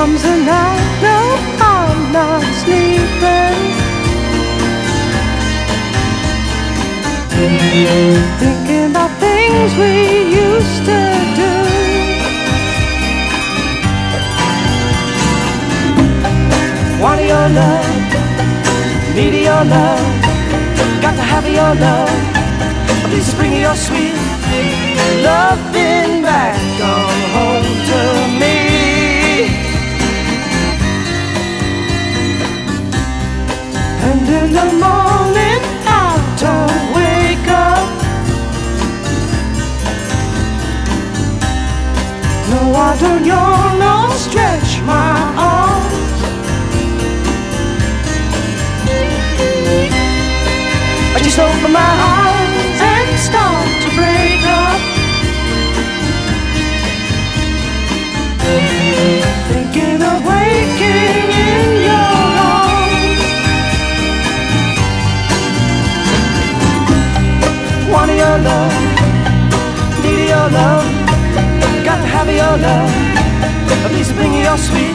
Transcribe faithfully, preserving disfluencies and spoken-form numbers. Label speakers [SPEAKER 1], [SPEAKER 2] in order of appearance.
[SPEAKER 1] comes the night, no, I'm not sleeping. Thinking about things we used to do. Want your love, need your love, got to have your love. Please bring your sweet loving back on home to me. And in the morning I don't wake up. No, I don't yawn or stretch my arms. I just open my eyes and start to break up. Thinking of waking in your arms. Want your love, need your love, got to have your love. Please bring your sweet